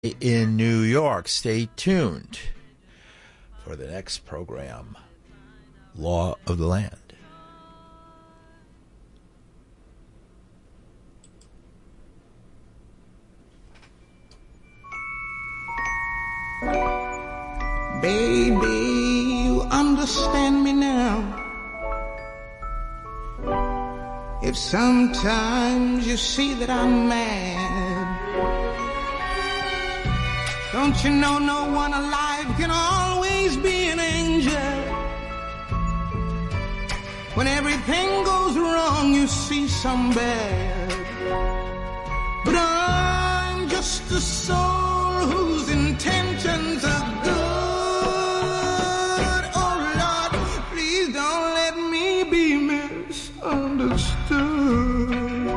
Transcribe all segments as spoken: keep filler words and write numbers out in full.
in New York. Stay tuned for the next program, Law of the Land. Baby, you understand me now. If sometimes you see that I'm mad, don't you know no one alive can always be an angel? When everything goes wrong, you see some bad. But I'm just a soul whose intentions are good. Oh Lord, please don't let me be misunderstood.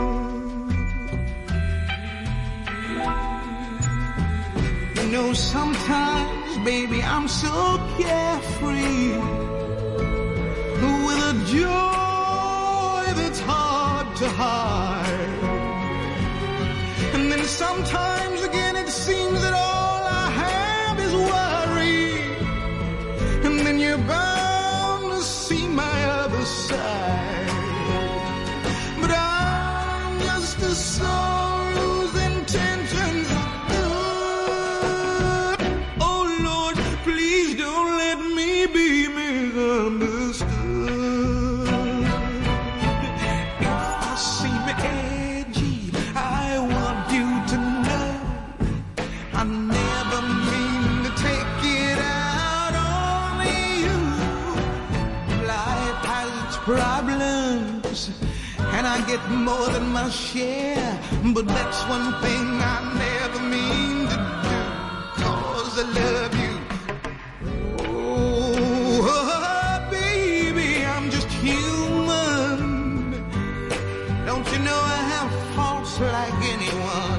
You know, sometimes, baby, I'm so carefree, with a joy that's hard to hide. And then sometimes again it seems that all I have is worry. And then you're bound to see my other side. But I'm just a soul whose intentions are good. Oh Lord, please don't let me be misunderstood. If I seem edgy, I want you to know I never mean to take it out on you. Life has its problems, and I get more than my share. But that's one thing I never mean to do, 'cause I love you. Oh, baby, I'm just human. Don't you know I have faults like anyone?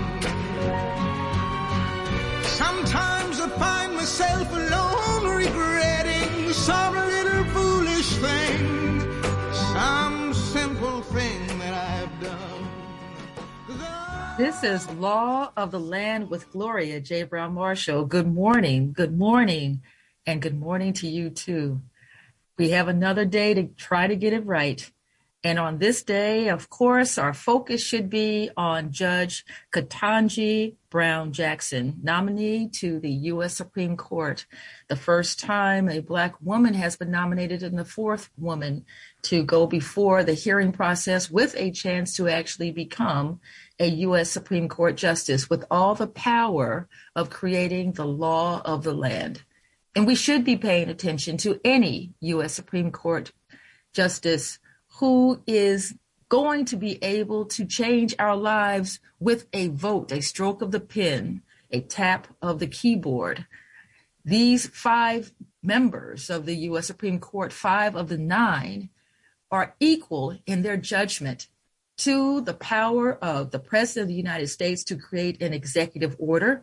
Sometimes I find myself alone regretting some little foolish thing, some simple thing that I've done. 'Cause I- This is Law of the Land with Gloria J. Brown Marshall. Good morning, good morning, and good morning to you too. We have another day to try to get it right. And on this day, of course, our focus should be on Judge Ketanji Brown Jackson, nominee to the U S Supreme Court. The first time a Black woman has been nominated and the fourth woman to go before the hearing process with a chance to actually become a U S Supreme Court justice with all the power of creating the law of the land. And we should be paying attention to any U S Supreme Court justice who is going to be able to change our lives with a vote, a stroke of the pen, a tap of the keyboard. These five members of the U S Supreme Court, five of the nine, are equal in their judgment to the power of the President of the United States to create an executive order,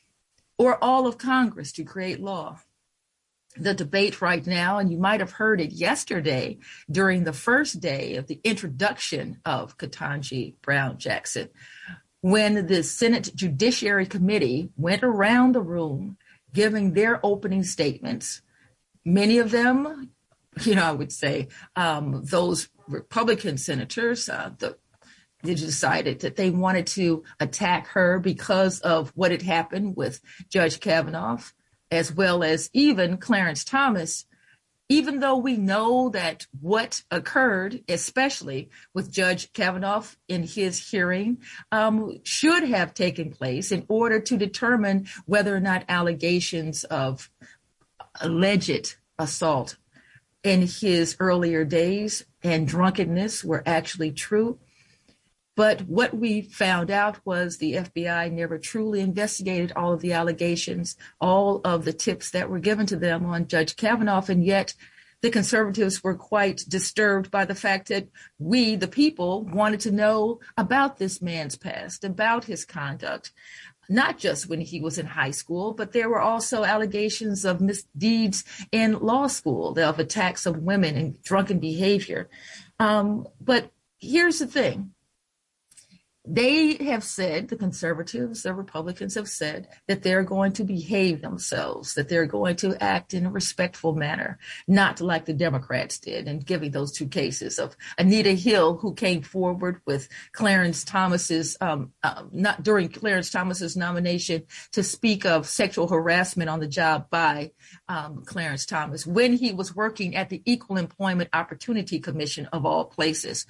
or all of Congress to create law. The debate right now, and you might have heard it yesterday during the first day of the introduction of Ketanji Brown Jackson, when the Senate Judiciary Committee went around the room giving their opening statements. Many of them, you know, I would say um, those Republican senators, uh, the They decided that they wanted to attack her because of what had happened with Judge Kavanaugh, as well as even Clarence Thomas, even though we know that what occurred, especially with Judge Kavanaugh in his hearing, um, should have taken place in order to determine whether or not allegations of alleged assault in his earlier days and drunkenness were actually true. But what we found out was the F B I never truly investigated all of the allegations, all of the tips that were given to them on Judge Kavanaugh, and yet the conservatives were quite disturbed by the fact that we, the people, wanted to know about this man's past, about his conduct, not just when he was in high school, but there were also allegations of misdeeds in law school, of attacks of women and drunken behavior. Um, but here's the thing. they have said, the conservatives, the Republicans have said that they're going to behave themselves, that they're going to act in a respectful manner, not like the Democrats did in giving those two cases of Anita Hill, who came forward with Clarence Thomas's, um, uh, not during Clarence Thomas's nomination to speak of sexual harassment on the job by um, Clarence Thomas when he was working at the Equal Employment Opportunity Commission of all places.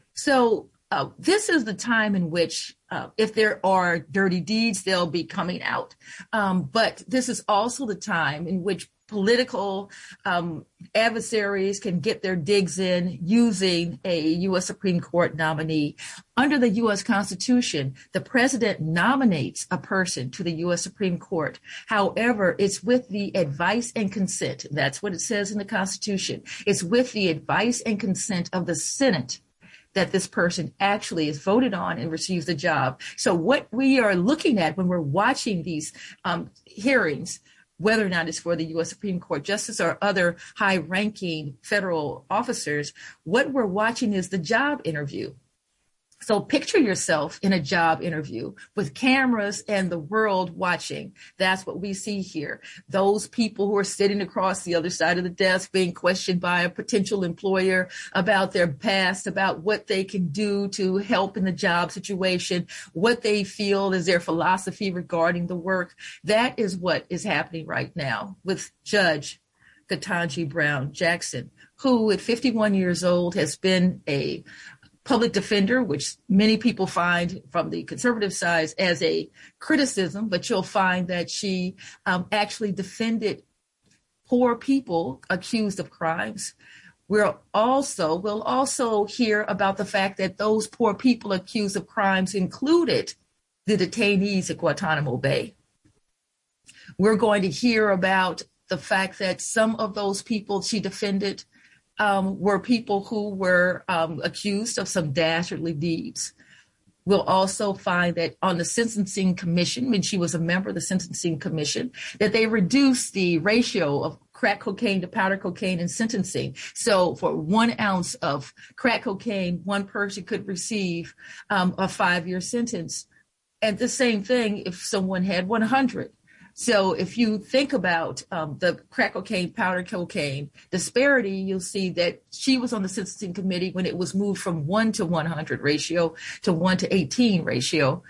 So Uh, this is the time in which, uh, if there are dirty deeds, they'll be coming out. Um, but this is also the time in which political um, adversaries can get their digs in using a U S Supreme Court nominee. Under the U S Constitution, the president nominates a person to the U S Supreme Court. However, it's with the advice and consent. That's what it says in the Constitution. It's with the advice and consent of the Senate that this person actually is voted on and receives the job. So what we are looking at when we're watching these um, hearings, whether or not it's for the U S Supreme Court justice or other high-ranking federal officers, what we're watching is the job interview. So picture yourself in a job interview with cameras and the world watching. That's what we see here. Those people who are sitting across the other side of the desk being questioned by a potential employer about their past, about what they can do to help in the job situation, what they feel is their philosophy regarding the work. That is what is happening right now with Judge Ketanji Brown Jackson, who at fifty-one years old has been a public defender, which many people find from the conservative side as a criticism, but you'll find that she um, actually defended poor people accused of crimes. We'll also, we'll also hear about the fact that those poor people accused of crimes included the detainees at Guantanamo Bay. We're going to hear about the fact that some of those people she defended Um, were people who were um, accused of some dastardly deeds. We'll also find that on the Sentencing Commission, when she was a member of the Sentencing Commission, that they reduced the ratio of crack cocaine to powder cocaine in sentencing. So for one ounce of crack cocaine, one person could receive um, a five-year sentence. And the same thing if someone had one hundred. So if you think about um, the crack cocaine, powder cocaine disparity, you'll see that she was on the sentencing committee when it was moved from one to one hundred ratio to one to eighteen ratio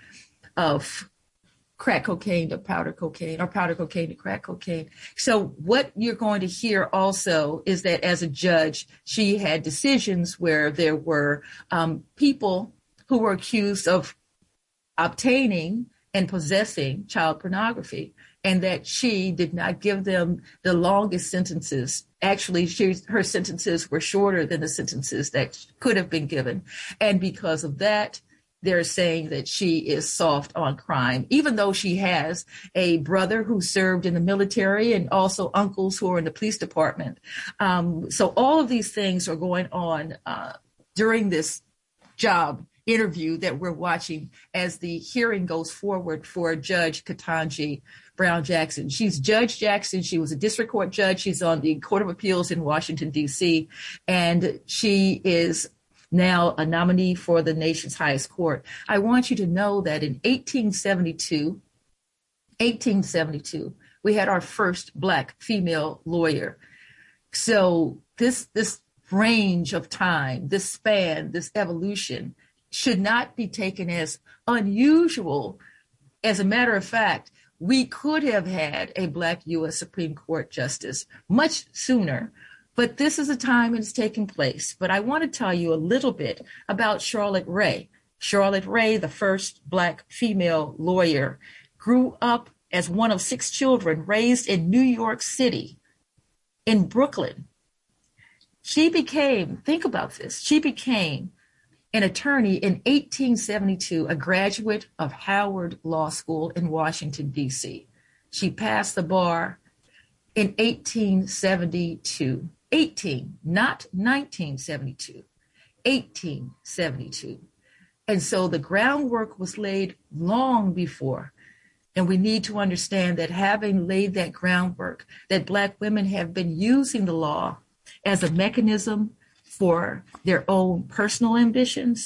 of crack cocaine to powder cocaine or powder cocaine to crack cocaine. So what you're going to hear also is that as a judge, she had decisions where there were um, people who were accused of obtaining and possessing child pornography, and that she did not give them the longest sentences. Actually, she, her sentences were shorter than the sentences that could have been given. And because of that, they're saying that she is soft on crime, even though she has a brother who served in the military and also uncles who are in the police department. Um, so all of these things are going on uh, during this job interview that we're watching as the hearing goes forward for Judge Ketanji Brown Jackson. She's Judge Jackson. She was a district court judge. She's on the Court of Appeals in Washington, D C, and she is now a nominee for the nation's highest court. I want you to know that in eighteen seventy-two, eighteen seventy-two, we had our first Black female lawyer. So this, this range of time, this span, this evolution should not be taken as unusual. As a matter of fact, we could have had a Black U S Supreme Court justice much sooner, but this is a time it's taking place. But I want to tell you a little bit about Charlotte Ray. Charlotte Ray, the first Black female lawyer, grew up as one of six children raised in New York City, in Brooklyn. She became, think about this, she became an attorney in eighteen seventy-two, a graduate of Howard Law School in Washington, D C. She passed the bar in eighteen seventy-two. eighteen, not nineteen seventy-two, eighteen seventy-two. And so the groundwork was laid long before. And we need to understand that having laid that groundwork, that Black women have been using the law as a mechanism for their own personal ambitions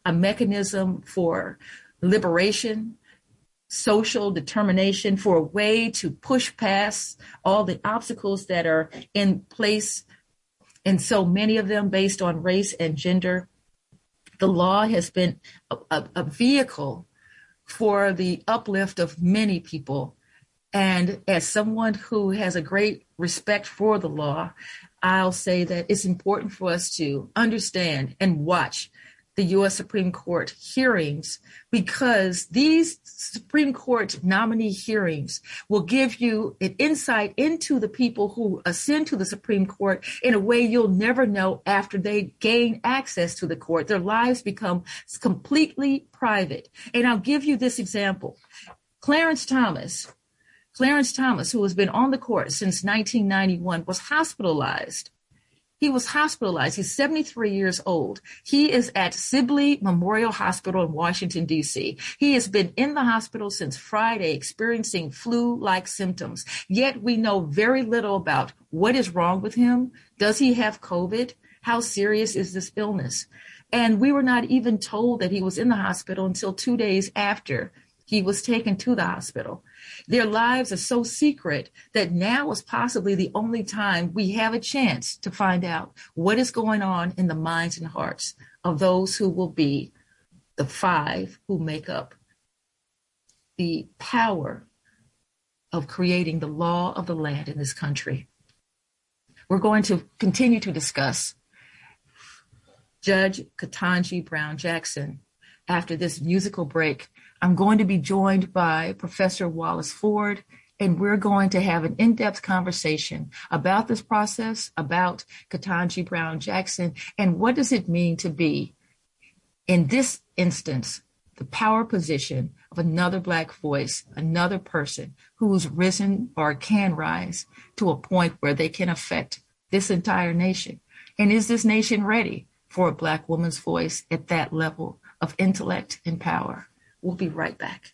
a mechanism for liberation, social determination, for a way to push past all the obstacles that are in place, and so many of them based on race and gender. The law has been a, a, a vehicle for the uplift of many people. And as someone who has a great respect for the law, I'll say that it's important for us to understand and watch the U S Supreme Court hearings, because these Supreme Court nominee hearings will give you an insight into the people who ascend to the Supreme Court in a way you'll never know after they gain access to the court. Their lives become completely private. And I'll give you this example. Clarence Thomas, Clarence Thomas, who has been on the court since nineteen ninety-one, was hospitalized. He was hospitalized. He's seventy-three years old. He is at Sibley Memorial Hospital in Washington, D C. He has been in the hospital since Friday, experiencing flu-like symptoms. Yet we know very little about what is wrong with him. Does he have COVID? How serious is this illness? And we were not even told that he was in the hospital until two days after he was taken to the hospital. Their lives are so secret that now is possibly the only time we have a chance to find out what is going on in the minds and hearts of those who will be the five who make up the power of creating the law of the land in this country. We're going to continue to discuss Judge Ketanji Brown Jackson after this musical break. I'm going to be joined by Professor Wallace Ford, and we're going to have an in-depth conversation about this process, about Ketanji Brown Jackson, and what does it mean to be, in this instance, the power position of another Black voice, another person who's risen or can rise to a point where they can affect this entire nation. And is this nation ready for a Black woman's voice at that level of intellect and power? We'll be right back.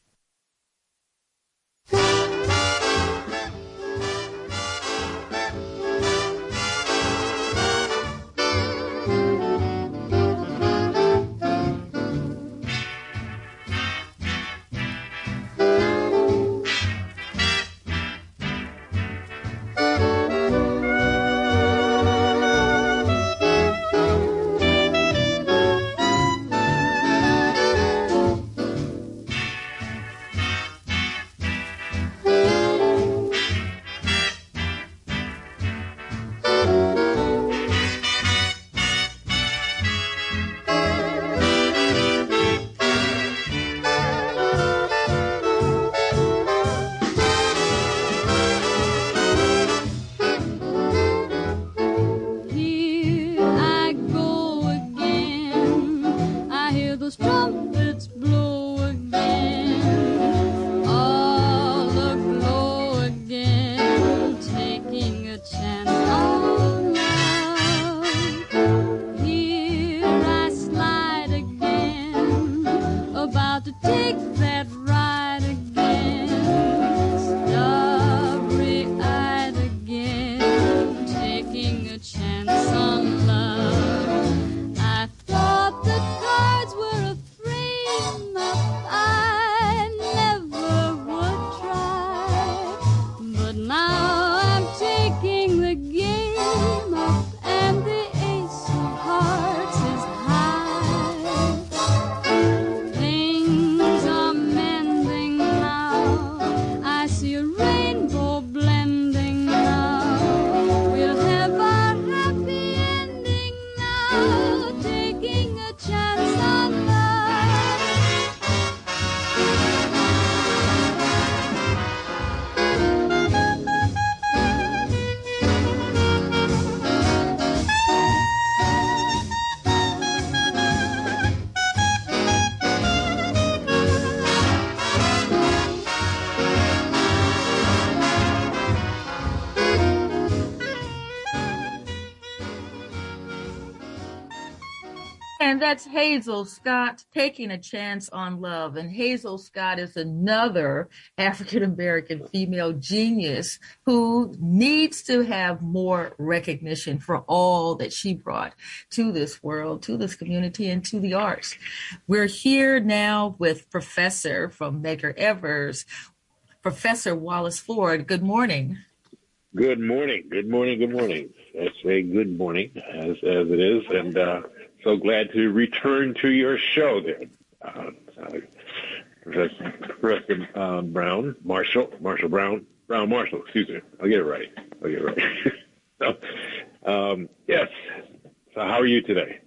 And that's Hazel Scott, Taking a Chance on Love. And Hazel Scott is another African-American female genius who needs to have more recognition for all that she brought to this world, to this community, and to the arts. We're here now with Professor from Medgar Evers, Professor Wallace Ford. Good morning. Good morning. Good morning. Good morning. It's a good morning, as as it is, and uh, so glad to return to your show there, uh, uh, Professor, Professor um, Brown, Marshall, Marshall Brown, Brown Marshall. Excuse me. I'll get it right. I'll get it right. so, um, yes. So, how are you today?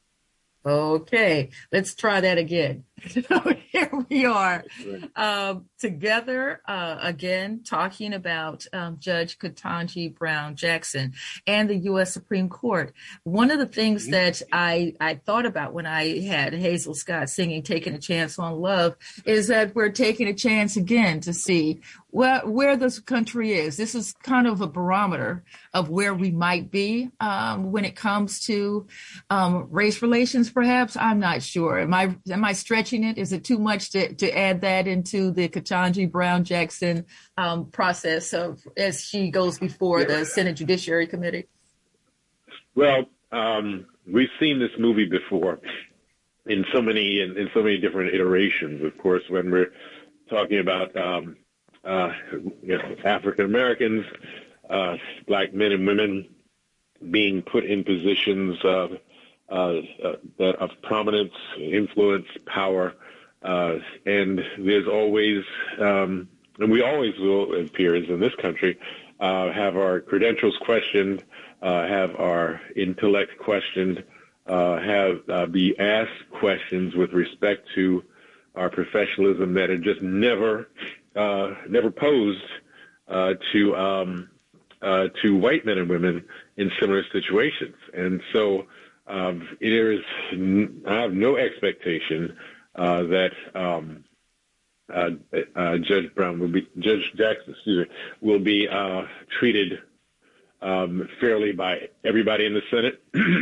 Okay, let's try that again. Here we are um, together uh, again talking about um, Judge Ketanji Brown Jackson and the U S Supreme Court. One of the things that I, I thought about when I had Hazel Scott singing Taking a Chance on Love is that we're taking a chance again to see where, where this country is. This is kind of a barometer of where we might be um, when it comes to um, race relations, perhaps. I'm not sure. Am I, am I stretching it? Is it too much to, to add that into the Ketanji Brown Jackson um, process of as she goes before yeah. the Senate Judiciary Committee? Well, um, we've seen this movie before in so many in, in so many different iterations. Of course, when we're talking about um, uh, you know, African Americans, uh, black men and women being put in positions of uh, uh, that of prominence, influence, power. Uh, and there's always, um, and we always will, as peers in this country, uh, have our credentials questioned, uh, have our intellect questioned, uh, have uh, be asked questions with respect to our professionalism that are just never, uh, never posed uh, to um, uh, to white men and women in similar situations. And so um, there is, I have no expectation. Uh, that um, uh, uh, Judge Brown will be, Judge Jackson, excuse me, will be uh, treated um, fairly by everybody in the Senate.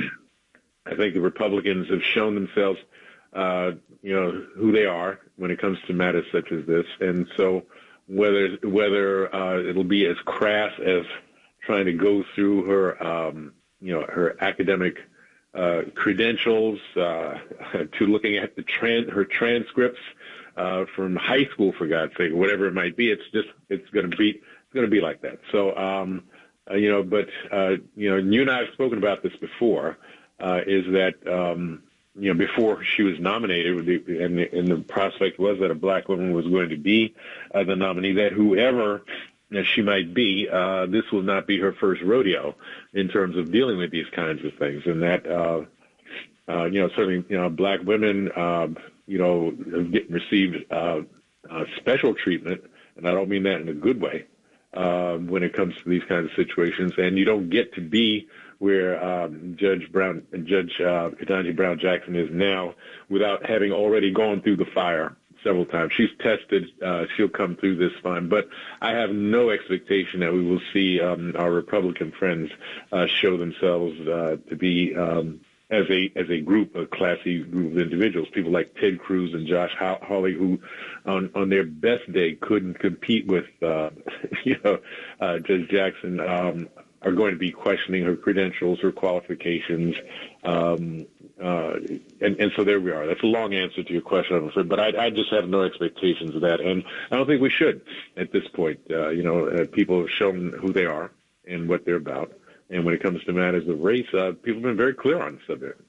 I think the Republicans have shown themselves, uh, you know, who they are when it comes to matters such as this, and so whether whether uh, it'll be as crass as trying to go through her, um, you know, her academic. Uh, credentials, uh, to looking at the tran- her transcripts uh, from high school, for God's sake, whatever it might be. It's just it's going to be it's going to be like that. So um, uh, you know, but uh, you know, you and I have spoken about this before. Uh, is that um, you know before she was nominated, and the, and the prospect was that a black woman was going to be uh, the nominee. That whoever as she might be, uh, this will not be her first rodeo in terms of dealing with these kinds of things. And that, uh, uh, you know, certainly, you know, black women, uh, you know, have get, received uh, uh, special treatment, and I don't mean that in a good way, uh, when it comes to these kinds of situations. And you don't get to be where um, Judge Brown, Judge uh, Ketanji Brown Jackson is now without having already gone through the fire several times. She's tested. Uh, she'll come through this fine. But I have no expectation that we will see um, our Republican friends uh, show themselves uh, to be, um, as a as a group, a classy group of individuals, people like Ted Cruz and Josh Hawley, who on, on their best day couldn't compete with, uh, you know, uh, Judge Jackson, um, are going to be questioning her credentials, her qualifications, um, uh, and, and so there we are. That's a long answer to your question, I'm afraid, but I, I just have no expectations of that, and I don't think we should at this point. Uh, you know, uh, people have shown who they are and what they're about, and when it comes to matters of race, uh, people have been very clear on the subject.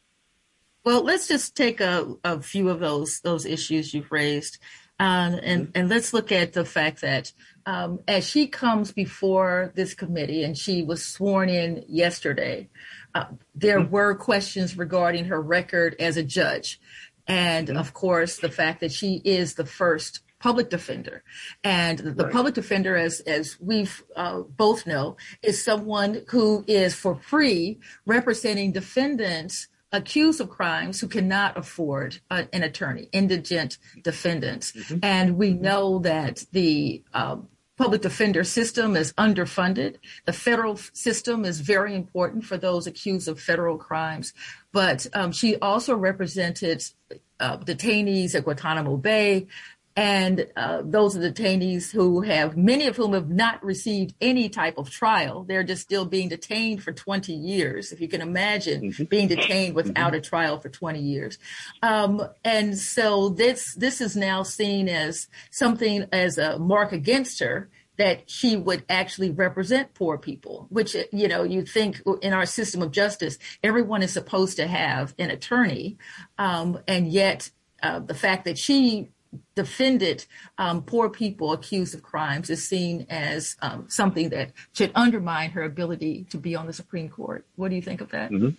Well, let's just take a, a few of those those issues you've raised. Um, and, mm-hmm. and let's look at the fact that um, as she comes before this committee, and she was sworn in yesterday, uh, there mm-hmm. were questions regarding her record as a judge. And, mm-hmm. of course, the fact that she is the first public defender. And the right. public defender, as as we've uh, both know, is someone who is for free representing defendants accused of crimes who cannot afford uh, an attorney, indigent defendants. Mm-hmm. And we know that the uh, public defender system is underfunded. The federal system is very important for those accused of federal crimes. But um, she also represented uh, detainees at Guantanamo Bay. And uh, those are detainees who have, many of whom have not received any type of trial. They're just still being detained for twenty years. If you can imagine mm-hmm. being detained without a trial for twenty years. Um, and so this this is now seen as something, as a mark against her, that she would actually represent poor people, which, you know, you think in our system of justice, everyone is supposed to have an attorney. Um, and yet uh, the fact that she defended um, poor people accused of crimes is seen as um, something that should undermine her ability to be on the Supreme Court. What do you think of that? Mm-hmm.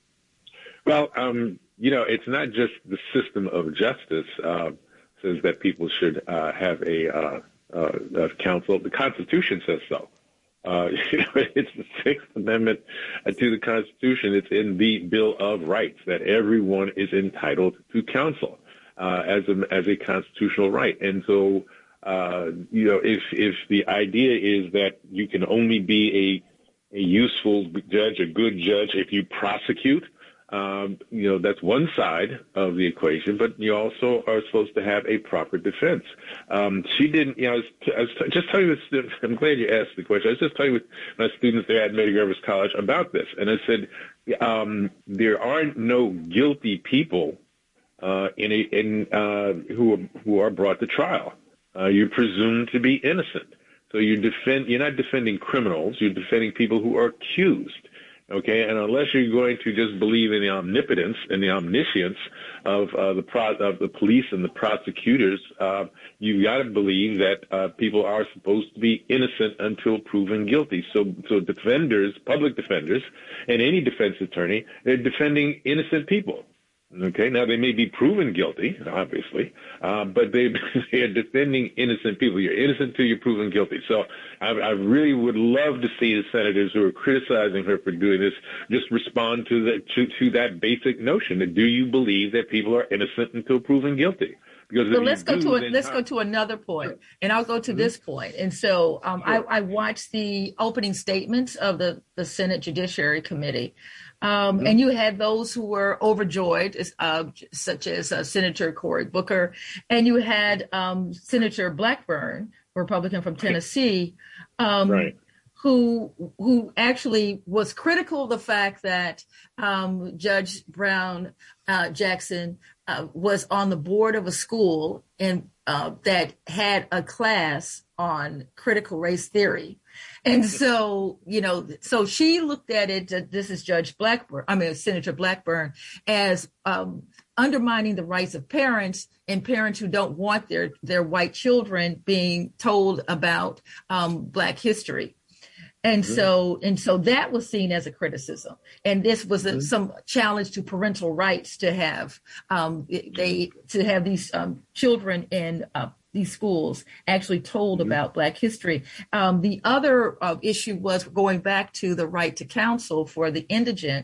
Well, um, you know, it's not just the system of justice uh, says that people should uh, have a, uh, uh, a counsel. The Constitution says so. Uh, you know, it's the Sixth Amendment to the Constitution. It's in the Bill of Rights that everyone is entitled to counsel. Uh, as a as a constitutional right, and so uh, you know, if if the idea is that you can only be a a useful judge, a good judge, if you prosecute, um, you know, that's one side of the equation. But you also are supposed to have a proper defense. Um, she didn't. You know, I was, I was just telling you this. I'm glad you asked the question. I was just telling with my students there at Medgar-Evers College about this, and I said um, there are no guilty people Uh, in a, in, uh, who are, who are brought to trial. Uh, you're presumed to be innocent. So you defend, you're not defending criminals, you're defending people who are accused. Okay, and unless you're going to just believe in the omnipotence and the omniscience of uh, the pro- of the police and the prosecutors, uh, you've got to believe that uh, people are supposed to be innocent until proven guilty. So, so defenders, public defenders, and any defense attorney, they're defending innocent people. Okay, now they may be proven guilty, obviously, uh, but they, they are defending innocent people. You're innocent until you're proven guilty. So I, I really would love to see the senators who are criticizing her for doing this just respond to, the, to, to that basic notion that do you believe that people are innocent until proven guilty? Because so let's go do, to a, let's how, go to another point, and I'll go to mm-hmm. this point. And so um, sure. I, I watched the opening statements of the, the Senate Judiciary Committee. Um, mm-hmm. And you had those who were overjoyed, uh, such as uh, Senator Cory Booker, and you had um, Senator Blackburn, Republican from Tennessee, um, right. who who actually was critical of the fact that um, Judge Brown uh, Jackson uh, was on the board of a school and uh, that had a class on critical race theory. And so, you know, so she looked at it, this is Judge Blackburn, I mean, Senator Blackburn, as um, undermining the rights of parents and parents who don't want their, their white children being told about um, Black history. And mm-hmm. so and so that was seen as a criticism. And this was a, mm-hmm. some challenge to parental rights to have um, they to have these um, children in uh, these schools actually told mm-hmm. about Black history. Um, the other uh, issue was going back to the right to counsel for the indigent,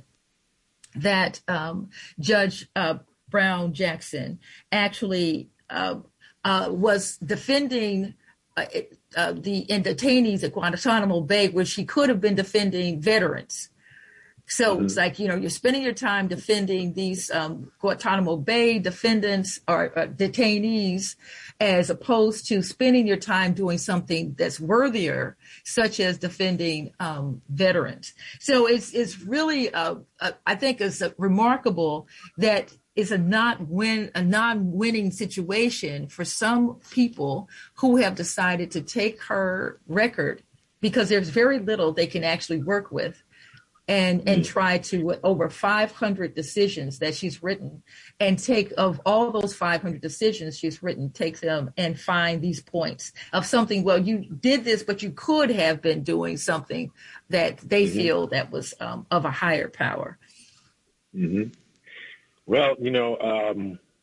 that um, Judge uh, Brown Jackson actually uh, uh, was defending uh, uh, the detainees at Guantanamo Bay, where she could have been defending veterans. So mm-hmm. it's like, you know, you're spending your time defending these um, Guantanamo Bay defendants or uh, detainees, as opposed to spending your time doing something that's worthier, such as defending um, veterans. So it's it's really, uh, uh, I think it's uh, remarkable that it's a not win a non-winning situation for some people who have decided to take her record, because there's very little they can actually work with. And and try to, over five hundred decisions that she's written, and take of all those five hundred decisions she's written, take them and find these points of something. Well, you did this, but you could have been doing something that they mm-hmm. feel that was um, of a higher power. Mm-hmm. Well, you know, um,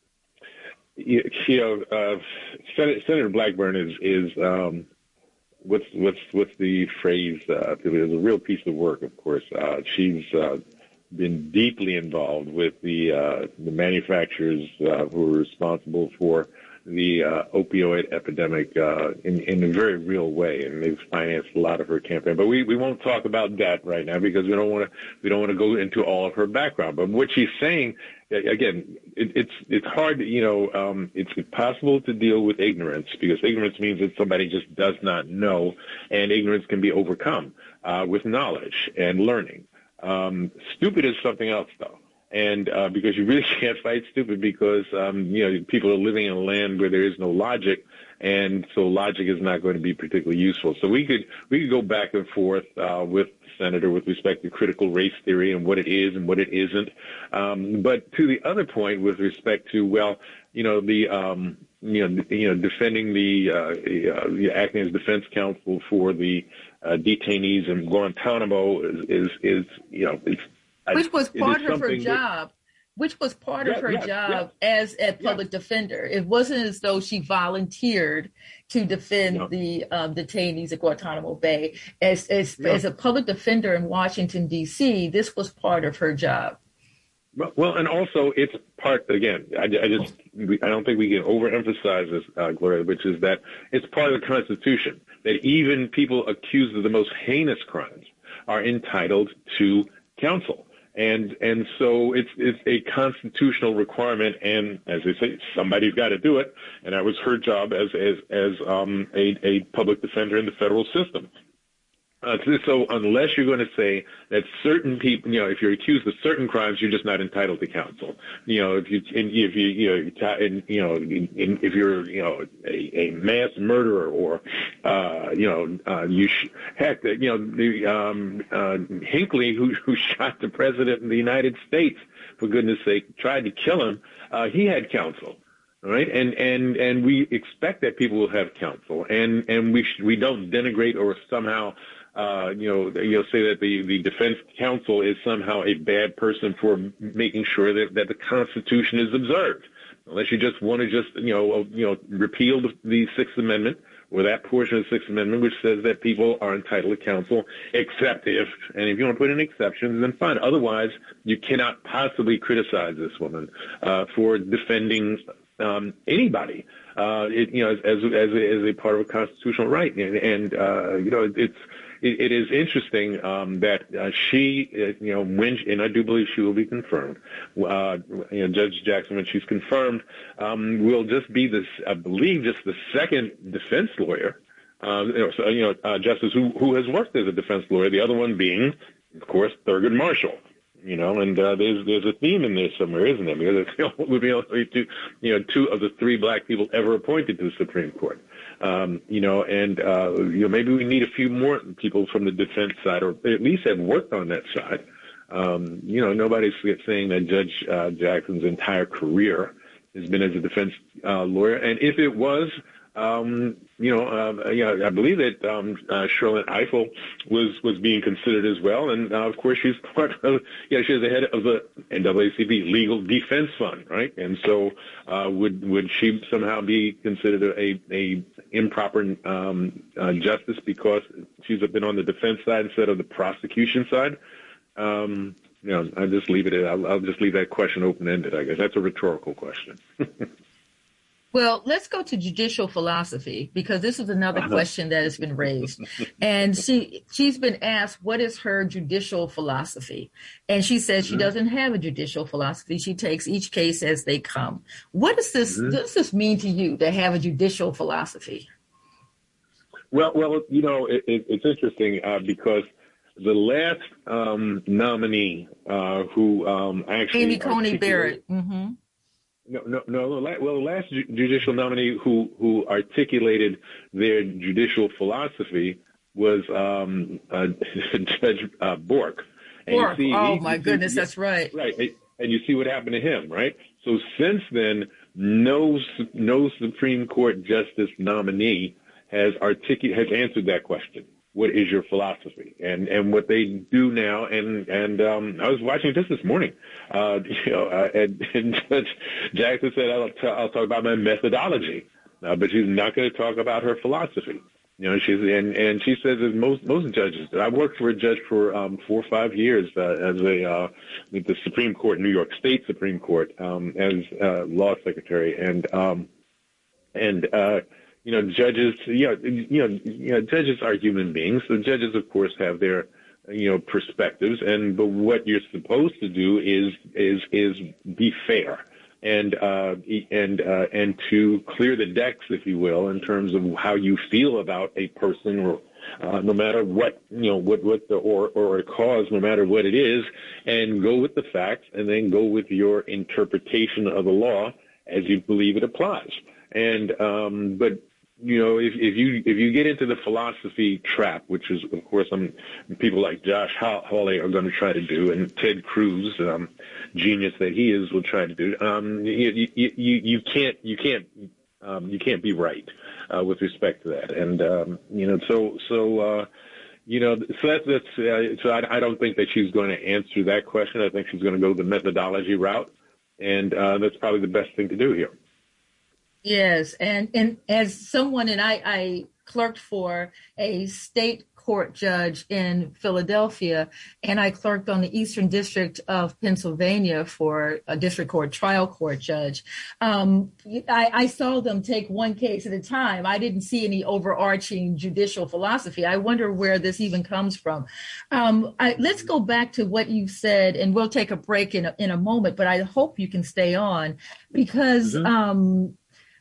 you, you know, uh, Senator, Senator Blackburn is is. Um, What's what's what's the phrase? Uh, it was a real piece of work, of course. Uh, she's uh, been deeply involved with the uh, the manufacturers uh, who are responsible for the uh, opioid epidemic uh, in, in a very real way, and they've financed a lot of her campaign. But we, we won't talk about that right now because we don't want to we don't want to go into all of her background. But what she's saying, again, it, it's it's hard. You know, um, it's impossible to deal with ignorance because ignorance means that somebody just does not know, and ignorance can be overcome uh, with knowledge and learning. Um, stupid is something else, though. And uh, because you really can't fight stupid because, um, you know, people are living in a land where there is no logic, and so logic is not going to be particularly useful. So we could we could go back and forth uh, with the senator with respect to critical race theory and what it is and what it isn't. Um, but to the other point with respect to, well, you know, the um, you know, you know, defending the, uh, uh, acting as defense counsel for the uh, detainees in Guantanamo is, is, is you know, it's, Which was part of her job. That, which was part yeah, of her yeah, job yeah. as a public yeah. defender. It wasn't as though she volunteered to defend no. the um, detainees at Guantanamo Bay. As as, no. as a public defender in Washington, D C, this was part of her job. Well, well and also it's part, again, I, I just, I don't think we can overemphasize this, uh, Gloria, which is that it's part of the Constitution, that even people accused of the most heinous crimes are entitled to counsel. And and so it's it's a constitutional requirement, and as they say, somebody's got to do it. And that was her job as as as um, a a public defender in the federal system. Uh, so unless you're going to say that certain people, you know, if you're accused of certain crimes, you're just not entitled to counsel. You know, if you, if you, you know, in, you know, in, if you're, you know, a, a mass murderer or, uh, you know, uh, you sh- heck, you know, the um, uh, Hinckley, who who shot the president of the United States, for goodness sake, tried to kill him. Uh, he had counsel. All right, and and and we expect that people will have counsel, and and we sh- we don't denigrate or somehow. Uh, you know, you'll say that the, the defense counsel is somehow a bad person for making sure that, that the Constitution is observed. Unless you just want to just, you know, you know, repeal the, the Sixth Amendment or that portion of the Sixth Amendment which says that people are entitled to counsel, except if, and if you want to put in exceptions, then fine. Otherwise, you cannot possibly criticize this woman uh, for defending um, anybody. Uh, it, you know, as as as a, as a part of a constitutional right, and, and uh, you know, it's. It, it is interesting um, that uh, she, uh, you know, when, and I do believe she will be confirmed. Uh, you know, Judge Jackson, when she's confirmed, um, will just be this, I believe, just the second defense lawyer, uh, you know, so, you know uh, justice who who has worked as a defense lawyer. The other one being, of course, Thurgood Marshall. You know, and uh, there's there's a theme in there somewhere, isn't there? Because it would be only two, you know, two of the three black people ever appointed to the Supreme Court. Um, you know, and uh, you know, maybe we need a few more people from the defense side, or at least have worked on that side. Um, you know, nobody's saying that Judge uh, Jackson's entire career has been as a defense uh, lawyer, and if it was. Um, you know, uh, yeah, I believe that um, uh, Sherlyn Ifill was was being considered as well, and uh, of course she's part of, yeah, she's the head of the N double A C P Legal Defense Fund, right? And so, uh, would would she somehow be considered a a improper um, uh, justice because she's been on the defense side instead of the prosecution side? Um, you know, I just leave it. At, I'll, I'll just leave that question open ended. I guess that's a rhetorical question. Well, let's go to judicial philosophy, because this is another question that has been raised. And she, she's been asked, what is her judicial philosophy? And she says she doesn't have a judicial philosophy. She takes each case as they come. What does this, mm-hmm. what does this mean to you, to have a judicial philosophy? Well, well, you know, it, it, it's interesting uh, because the last um, nominee uh, who um, actually... Amy Coney Barrett. Mm-hmm. No, no, no. Well, the last judicial nominee who, who articulated their judicial philosophy was um, uh, Judge uh, Bork. And Bork. See, oh, he, my he, goodness, he, that's right. Right. And you see what happened to him, right? So since then, no no Supreme Court justice nominee has articu- has answered that question. What is your philosophy? And and what they do now, and and um, I was watching this this morning. Uh, you know, uh, and, and Judge Jackson said, "I'll, t- I'll talk about my methodology," uh, but she's not going to talk about her philosophy. You know, she's and and she says that most most judges. I worked for a judge for um, four or five years uh, as a uh, with the Supreme Court, New York State Supreme Court, um, as uh, law secretary, and. Um, and uh, you know, judges, you know, you know, you know, judges are human beings. So judges, of course, have their, you know, perspectives, and but what you're supposed to do is is is be fair and uh, and uh, and to clear the decks, if you will, in terms of how you feel about a person, or uh, no matter what, you know, what what the or or a cause, no matter what it is, and go with the facts, and then go with your interpretation of the law as you believe it applies. And um, but. You know, if, if you if you get into the philosophy trap, which is, of course, um, people like Josh Hawley are going to try to do, and Ted Cruz, um, genius that he is, will try to do. Um, you, you, you, you can't you can't um, you can't be right uh, with respect to that, and um, you know, so so uh, you know, so that's that's uh, so I, I don't think that she's going to answer that question. I think she's going to go the methodology route, and uh, that's probably the best thing to do here. Yes, and, and as someone, and I, I clerked for a state court judge in Philadelphia, and I clerked on the Eastern District of Pennsylvania for a district court trial court judge. Um, I, I saw them take one case at a time. I didn't see any overarching judicial philosophy. I wonder where this even comes from. Um, I, let's go back to what you said, and we'll take a break in a, in a moment, but I hope you can stay on because mm-hmm. um,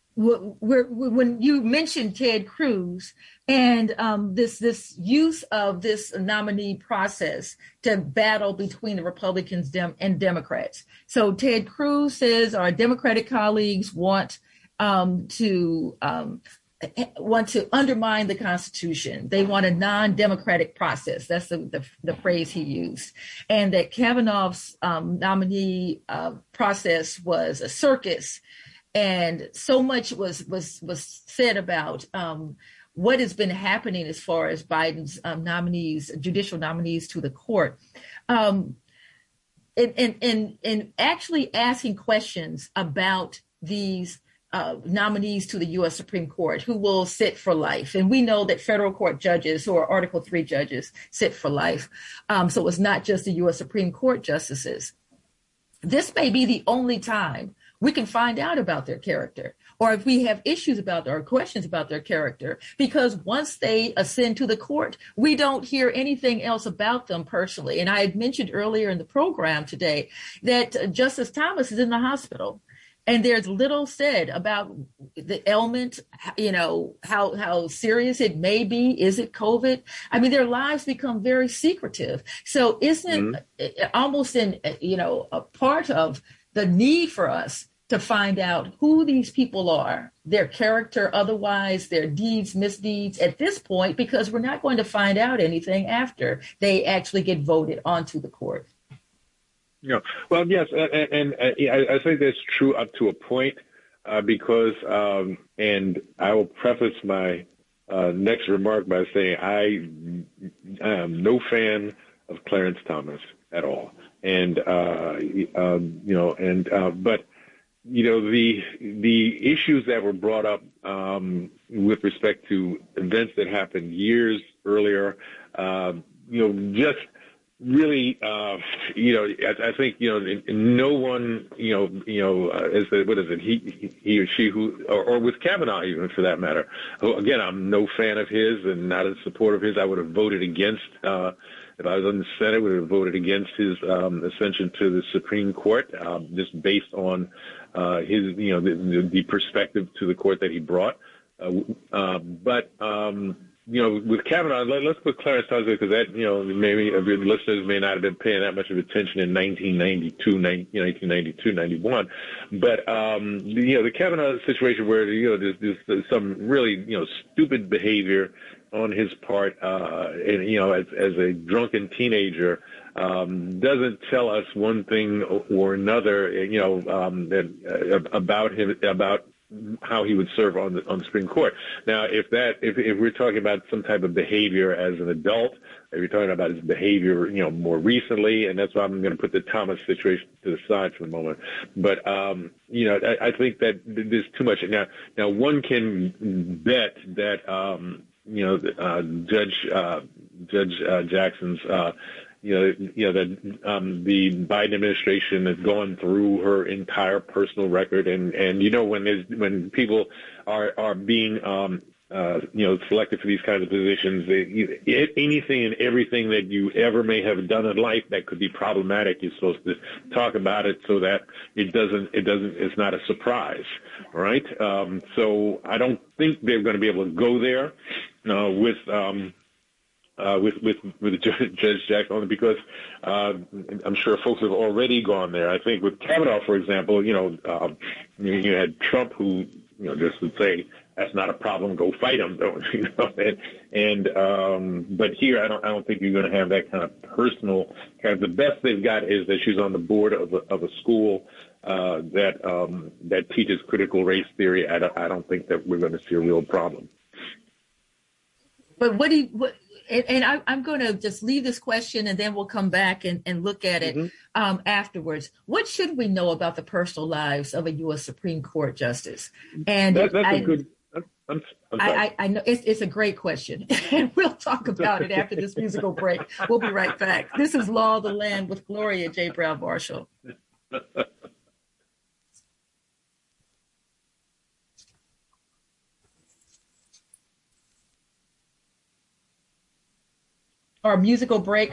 We're, when you mentioned Ted Cruz and um, this this use of this nominee process to battle between the Republicans dem- and Democrats. So Ted Cruz says our Democratic colleagues want um, to um, want to undermine the Constitution. They want a non-democratic process. That's the, the, the phrase he used. And that Kavanaugh's um, nominee uh, process was a circus. And so much was was was said about um, what has been happening as far as Biden's um, nominees, judicial nominees to the court, um, and, and and and actually asking questions about these uh, nominees to the U S Supreme Court who will sit for life. And we know that federal court judges, who are Article three judges, sit for life. Um, so it's not just the U S Supreme Court justices. This may be the only time we can find out about their character, or if we have issues about or questions about their character, because once they ascend to the court, we don't hear anything else about them personally. And I had mentioned earlier in the program today that Justice Thomas is in the hospital, and there's little said about the ailment, you know, how how serious it may be. Is it COVID? I mean, their lives become very secretive. So isn't mm-hmm. it almost in, you know, a part of the need for us to find out who these people are, their character, otherwise their deeds, misdeeds at this point, because we're not going to find out anything after they actually get voted onto the court. Yeah, well, yes, and, and, and I, I think that's true up to a point, uh, because, um, and I will preface my uh, next remark by saying I, I am no fan of Clarence Thomas at all. And, uh, um, you know, and, uh, but, you know, the, the issues that were brought up, um, with respect to events that happened years earlier, uh, you know, just really, uh, you know, I, I think, you know, no one, you know, you know, uh, is it, what is it, he, he or she who, or, or with Kavanaugh even for that matter, who, again, I'm no fan of his and not a supporter of his. I would have voted against, uh, if I was in the Senate, I would have voted against his um, ascension to the Supreme Court, um, just based on uh, his, you know, the, the perspective to the court that he brought. Uh, uh, but, um, you know, with Kavanaugh, let, let's put Clarence Thomas, because that, you know, maybe of your listeners may not have been paying that much of attention in nineteen ninety-two, nineteen ninety-two, ninety-one. But, um, you know, the Kavanaugh situation where, you know, there's, there's some really, you know, stupid behavior on his part, uh, and, you know, as, as a drunken teenager, um, doesn't tell us one thing or another, you know, um, that, uh, about him, about how he would serve on the, on the Supreme Court. Now, if that, if, if we're talking about some type of behavior as an adult, if you're talking about his behavior, you know, more recently, and that's why I'm going to put the Thomas situation to the side for the moment. But, um, you know, I, I think that there's too much. Now, now one can bet that, um, you know, uh, Judge uh, Judge uh, Jackson's, uh, you know, you know that um, the Biden administration has gone through her entire personal record, and, and you know when there's when people are are being um, uh, you know selected for these kinds of positions. They, you, anything and everything that you ever may have done in life that could be problematic, you're supposed to talk about it so that it doesn't it doesn't it's not a surprise, right? Um, so I don't think they're going to be able to go there uh, with. Um, Uh, with with with Judge Jackson, only because uh, I'm sure folks have already gone there. I think with Kavanaugh, for example, you know, um, you, you had Trump who, you know, just would say that's not a problem, go fight him, don't you know? And, and um, but here, I don't I don't think you're going to have that kind of personal kind of. The best they've got is that she's on the board of a, of a school uh, that um, that teaches critical race theory. I don't, I don't think that we're going to see a real problem. But what do you, what, and, and I, I'm going to just leave this question and then we'll come back and, and look at it mm-hmm. um, afterwards. What should we know about the personal lives of a U S Supreme Court justice? And that, that's I, a good, I'm, I'm I, I, I know it's, it's a great question and we'll talk about it after this musical break. We'll be right back. This is Law of the Land with Gloria J. Brown Marshall. Our musical break.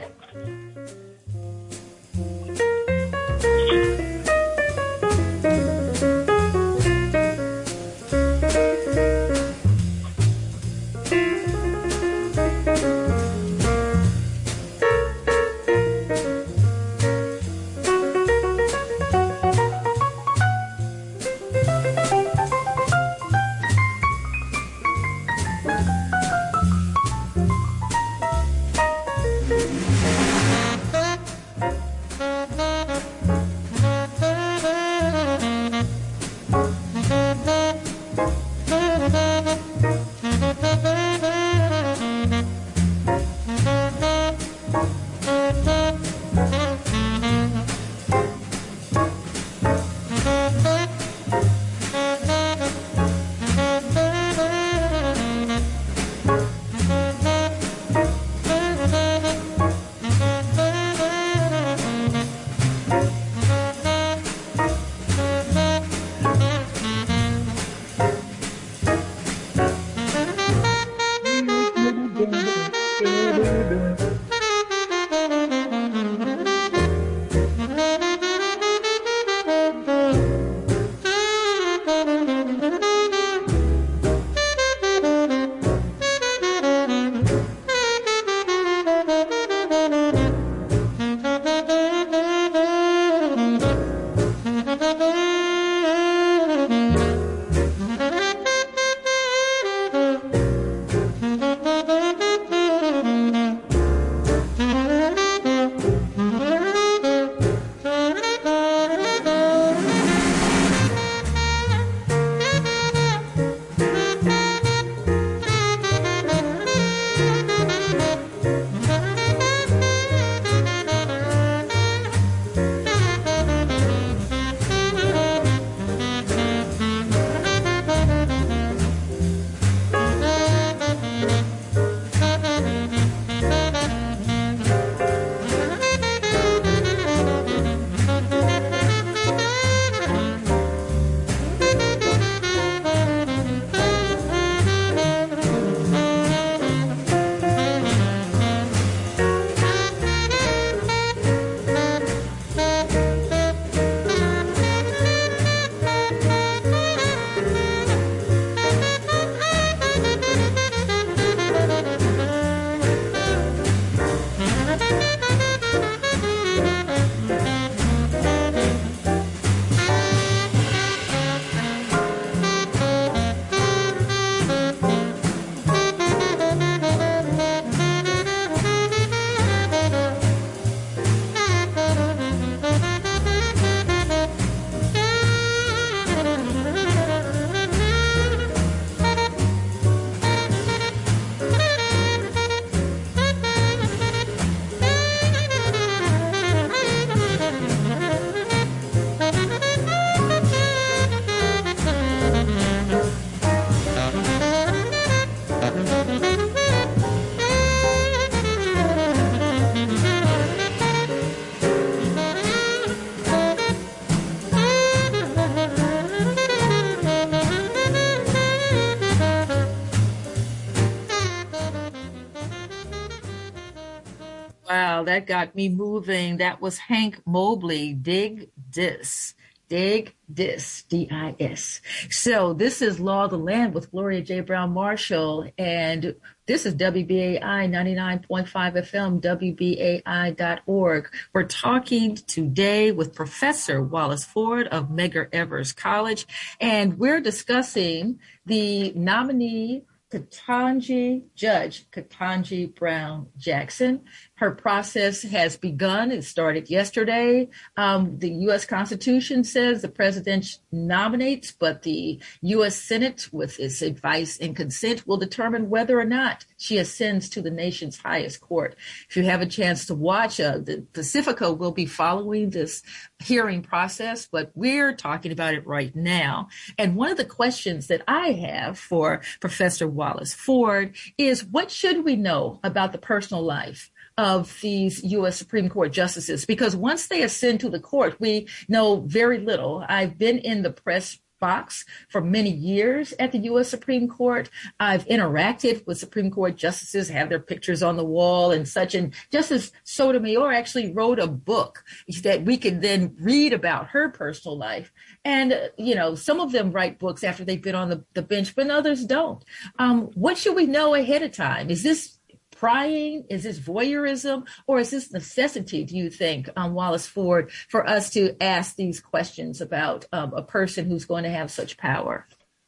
Wow, that got me moving. That was Hank Mobley, Dig Dis. Dig Dis, D I S. So this is Law of the Land with Gloria J. Brown Marshall, and this is W B A I ninety-nine point five F M, W B A I dot org. We're talking today with Professor Wallace Ford of Medgar Evers College, and we're discussing the nominee Ketanji, Judge Ketanji Brown Jackson. Her process has begun. It started yesterday. Um, the U S Constitution says the president nominates, but the U S Senate, with its advice and consent, will determine whether or not she ascends to the nation's highest court. If you have a chance to watch, uh, the Pacifica will be following this hearing process, but we're talking about it right now. And one of the questions that I have for Professor Wallace Ford is, what should we know about the personal life of these U S Supreme Court justices? Because once they ascend to the court, we know very little. I've been in the press box for many years at the U S Supreme Court. I've interacted with Supreme Court justices, have their pictures on the wall and such. And Justice Sotomayor actually wrote a book that we can then read about her personal life. And, uh, you know, some of them write books after they've been on the, the bench, but others don't. Um, what should we know ahead of time? Is this prying? Is this voyeurism? Or is this necessity, do you think, um, Wallace Ford, for us to ask these questions about um, a person who's going to have such power?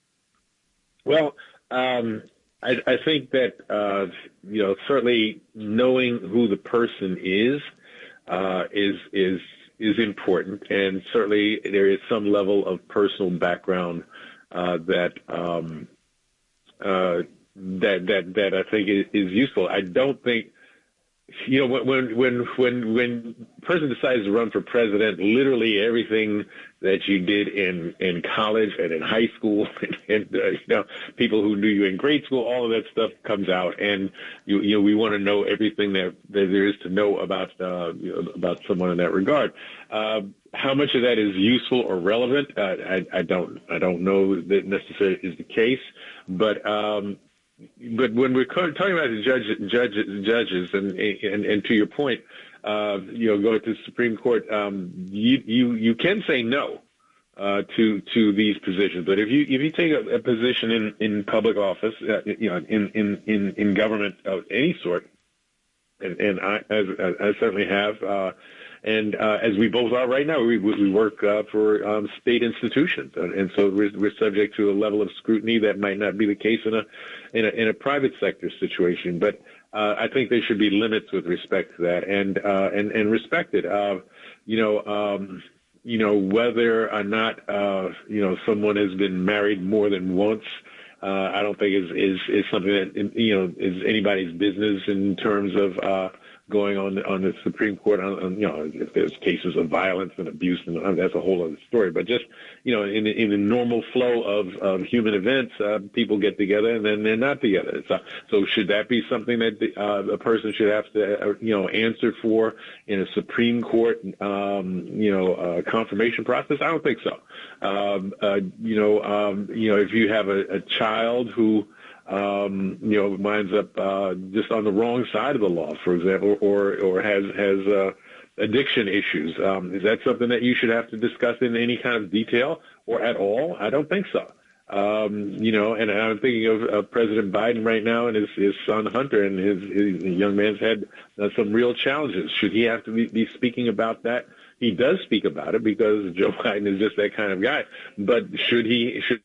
Well, um, I, I think that, uh, you know, certainly knowing who the person is uh, is is is important. And certainly there is some level of personal background uh, that um, uh that that that I think is, is useful. I don't think, you know, when when when when a person decides to run for president, literally everything that you did in in college and in high school, and, and uh, you know, people who knew you in grade school, all of that stuff comes out, and you you know, we want to know everything that, that there is to know about uh, you know, about someone in that regard. Uh, how much of that is useful or relevant? Uh, I I don't I don't know that necessarily is the case, but. Um, But when we're talking about the judge, judge, judges, and, and and to your point, uh, you know, going to the Supreme Court, um, you you you can say no uh, to to these positions. But if you if you take a, a position in, in public office, uh, you know, in, in, in, in government of any sort, and, and I as I certainly have. Uh, And uh, as we both are right now, we, we work uh, for um, state institutions, and, and so we're, we're subject to a level of scrutiny that might not be the case in a in a, in a private sector situation. But uh, I think there should be limits with respect to that, and uh, and and respected. Uh, you know, um, you know whether or not uh, you know someone has been married more than once. Uh, I don't think is is is something that you know is anybody's business in terms of. Uh, going on on the Supreme Court, on, on, you know, if there's cases of violence and abuse, and uh, that's a whole other story. But just, you know, in, in the normal flow of, of human events, uh, people get together and then they're not together. So, so should that be something that the, uh, a person should have to, uh, you know, answer for in a Supreme Court, um, you know, uh, confirmation process? I don't think so. Um, uh, you know, um, you know, if you have a, a child who, Um, you know, winds up uh, just on the wrong side of the law, for example, or or has has uh, addiction issues. Um, is that something that you should have to discuss in any kind of detail or at all? I don't think so. Um, you know, and I'm thinking of, of President Biden right now and his, his son Hunter, and his, his young man's had uh, some real challenges. Should he have to be, be speaking about that? He does speak about it because Joe Biden is just that kind of guy. But should he should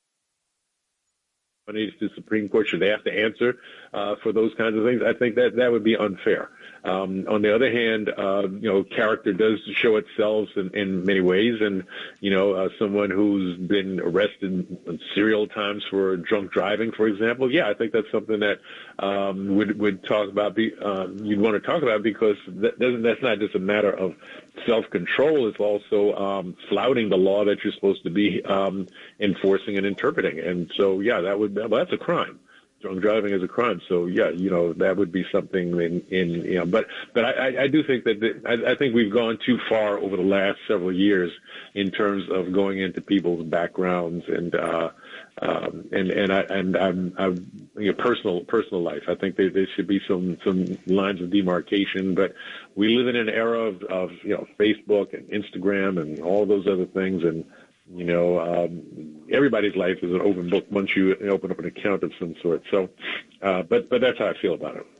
to the Supreme Court, should they have to answer uh, for those kinds of things? I think that that would be unfair. Um, on the other hand, uh, you know, character does show itself in, in many ways, and you know, uh, someone who's been arrested serial times for drunk driving, for example, yeah, I think that's something that um, would would talk about. Be, um, you'd want to talk about because that doesn't. That's not just a matter of self-control. It's also um, flouting the law that you're supposed to be um, enforcing and interpreting. And so, yeah, that would. Well, that's a crime. Drunk driving is a crime. So, yeah, you know, that would be something in, in you know, but, but I, I do think that, the, I, I think we've gone too far over the last several years in terms of going into people's backgrounds and, uh, Um, and and I and I'm, I'm you know, personal personal life. I think there, there should be some some lines of demarcation. But we live in an era of, of you know Facebook and Instagram and all those other things, and you know um, everybody's life is an open book once you open up an account of some sort. So, uh, but but that's how I feel about it.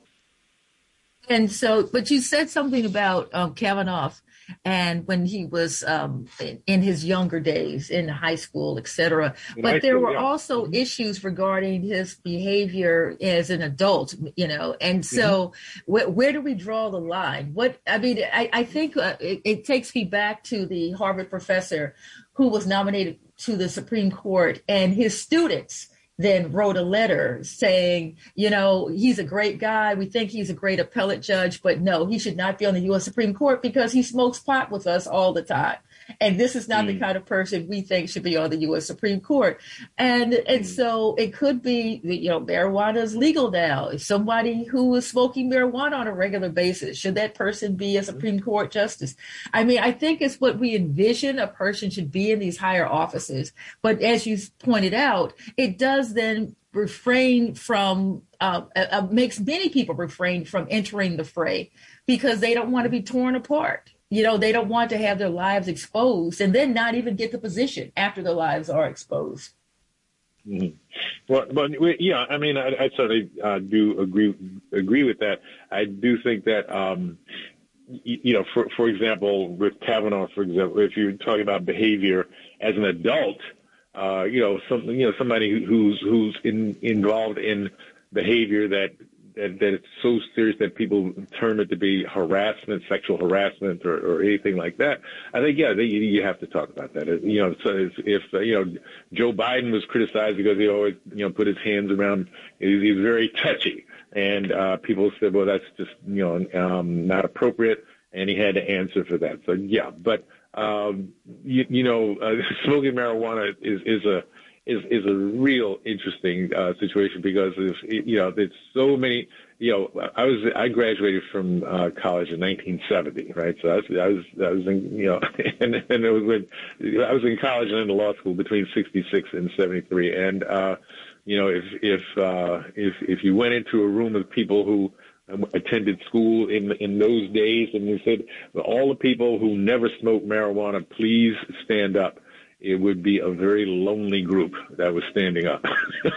And so, but you said something about um, Kavanaugh, and when he was um, in, in his younger days in high school, et cetera. In but there school, were yeah. also mm-hmm. issues regarding his behavior as an adult, you know. And so, mm-hmm. wh- where do we draw the line? What I mean, I, I think uh, it, it takes me back to the Harvard professor who was nominated to the Supreme Court, and his students then wrote a letter saying, you know, he's a great guy. We think he's a great appellate judge, but no, he should not be on the U S Supreme Court because he smokes pot with us all the time. And this is not mm. the kind of person we think should be on the U S Supreme Court. And and mm. so it could be, you know, marijuana is legal now. If somebody who is smoking marijuana on a regular basis, should that person be a Supreme Court justice? I mean, I think it's what we envision a person should be in these higher offices. But as you pointed out, it does then refrain from, uh, uh, makes many people refrain from entering the fray because they don't want to be torn apart. You know, they don't want to have their lives exposed and then not even get the position after their lives are exposed. Mm-hmm. Well, but yeah, I mean, I, I certainly uh, do agree agree with that. I do think that, um, you, you know, for for example, with Kavanaugh, for example, if you're talking about behavior as an adult, uh, you know, some you know somebody who's who's in, involved in behavior that. That, that it's so serious that people term it to be harassment, sexual harassment, or, or anything like that. I think, yeah, they, you have to talk about that. You know, so if, if uh, you know, Joe Biden was criticized because he always, you know, put his hands around, he, he was very touchy, and uh, people said, well, that's just, you know, um, not appropriate, and he had to answer for that. So, yeah, but um, you, you know, uh, smoking marijuana is is a is is a real interesting uh, situation because if, you know there's so many. You know, I was I graduated from uh, college in nineteen seventy, right? So I was I was, I was in you know, and and it was when I was in college and in law school between sixty-six and seventy-three, and uh, you know, if if uh, if if you went into a room of people who attended school in in those days, and you said, well, all the people who never smoked marijuana, please stand up. It would be a very lonely group that was standing up.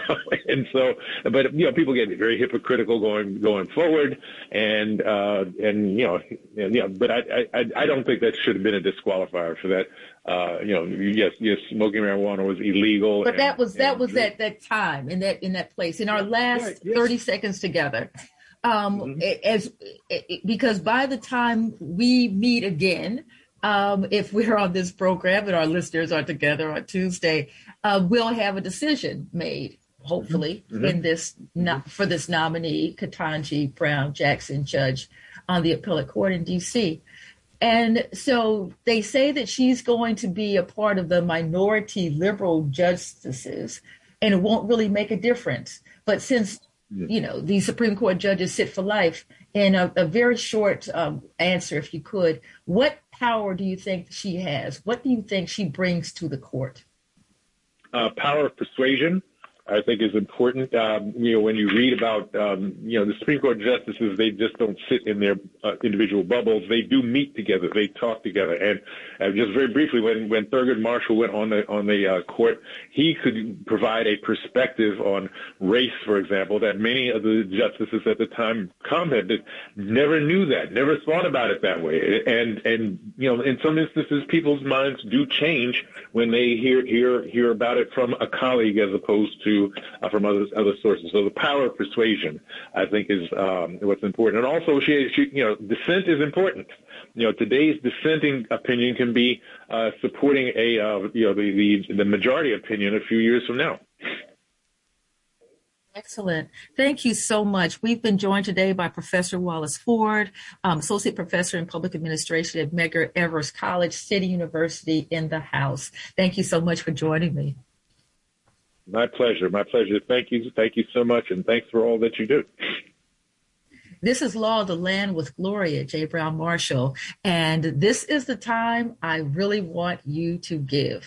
And so, but, you know, people get very hypocritical going, going forward. And, uh, and, you know, and, you know, but I, I, I don't think that should have been a disqualifier for that. Uh, you know, yes, yes, smoking marijuana was illegal. But and, that was, that and, was that, that time in that, in that place. In our last right, yes. thirty seconds together. Um, mm-hmm. as, because by the time we meet again, Um, if we're on this program and our listeners are together on Tuesday, uh, we'll have a decision made, hopefully, mm-hmm. in this no, for this nominee, Ketanji Brown Jackson, judge on the appellate court in D C. And so they say that she's going to be a part of the minority liberal justices, and it won't really make a difference. But since, you know, these Supreme Court judges sit for life, in a, a very short um, answer, if you could, what power do you think she has? What do you think she brings to the court? Uh, power of persuasion, I think, is important. Um, you know, when you read about, um, you know, the Supreme Court justices, they just don't sit in their uh, individual bubbles. They do meet together. They talk together. And uh, just very briefly, when, when Thurgood Marshall went on the on the uh, court, he could provide a perspective on race, for example, that many of the justices at the time commented never knew that, never thought about it that way. And and you know, in some instances, people's minds do change when they hear hear hear about it from a colleague as opposed to Uh, from other other sources. So the power of persuasion, I think, is um, what's important. And also, she, she, you know, dissent is important. You know, today's dissenting opinion can be uh, supporting a, uh, you know, the, the the majority opinion a few years from now. Excellent. Thank you so much. We've been joined today by Professor Wallace Ford, um, Associate Professor in Public Administration at Medgar Evers College, City University in the house. Thank you so much for joining me. My pleasure. My pleasure. Thank you. Thank you so much. And thanks for all that you do. This is Law of the Land with Gloria J. Brown Marshall. And this is the time I really want you to give.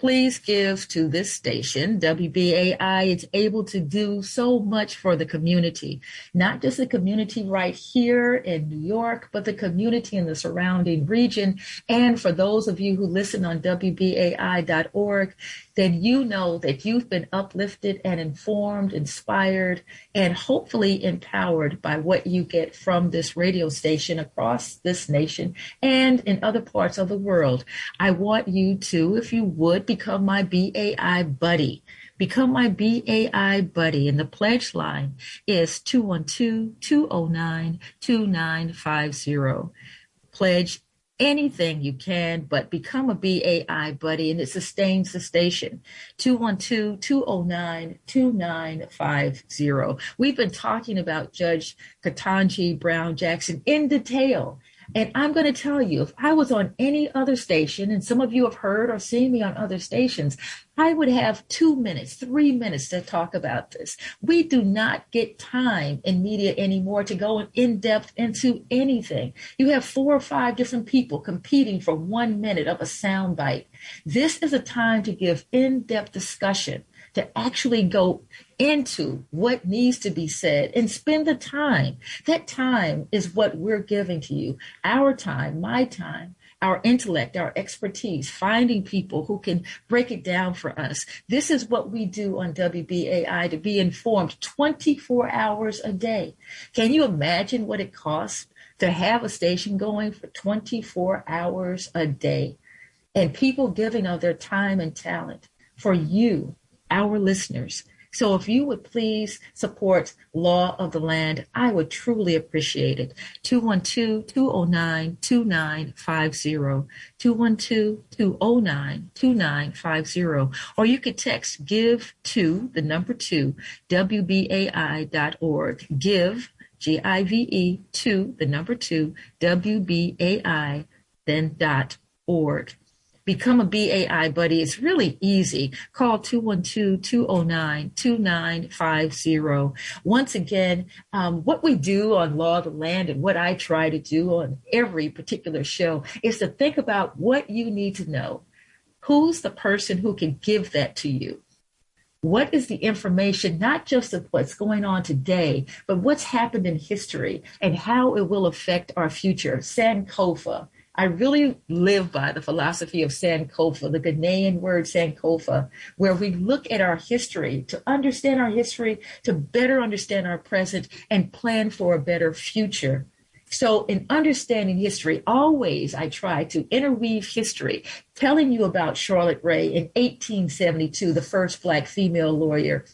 Please give to this station, W B A I. It's able to do so much for the community, not just the community right here in New York, but the community in the surrounding region. And for those of you who listen on W B A I dot org, then you know that you've been uplifted and informed, inspired, and hopefully empowered by what you get from this radio station across this nation and in other parts of the world. I want you to, if you would, become my B A I buddy. Become my B A I buddy. And the pledge line is two one two, two oh nine, two nine five zero. Pledge anything you can, but become a B A I buddy, and it sustains the station. two one two, two oh nine, two nine five zero. We've been talking about Judge Ketanji Brown Jackson in detail. And I'm going to tell you, if I was on any other station, and some of you have heard or seen me on other stations, I would have two minutes, three minutes to talk about this. We do not get time in media anymore to go in depth into anything. You have four or five different people competing for one minute of a soundbite. This is a time to give in-depth discussion, to actually go into what needs to be said and spend the time. That time is what we're giving to you. Our time, my time, our intellect, our expertise, finding people who can break it down for us. This is what we do on W B A I to be informed twenty-four hours a day. Can you imagine what it costs to have a station going for twenty-four hours a day, and people giving of their time and talent for you, our listeners? So if you would please support Law of the Land, I would truly appreciate it. two one two, two oh nine, two nine five zero, two one two, two oh nine, two nine five zero. Or you could text give to the number two, W B A I dot org. Give, G I V E, to the number two, W B A I, then dot org. Become a B A I buddy. It's really easy. Call two one two, two oh nine, two nine five zero. Once again, um, what we do on Law of the Land and what I try to do on every particular show is to think about what you need to know. Who's the person who can give that to you? What is the information, not just of what's going on today, but what's happened in history and how it will affect our future? Sankofa. I really live by the philosophy of Sankofa, the Ghanaian word Sankofa, where we look at our history to understand our history, to better understand our present, and plan for a better future. So in understanding history, always I try to interweave history, telling you about Charlotte Ray in eighteen seventy-two, the first Black female lawyer,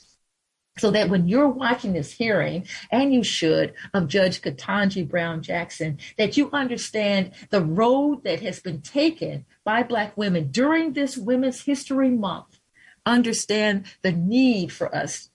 so that when you're watching this hearing, and you should, of Judge Ketanji Brown Jackson, that you understand the road that has been taken by Black women during this Women's History Month. Understand the need for us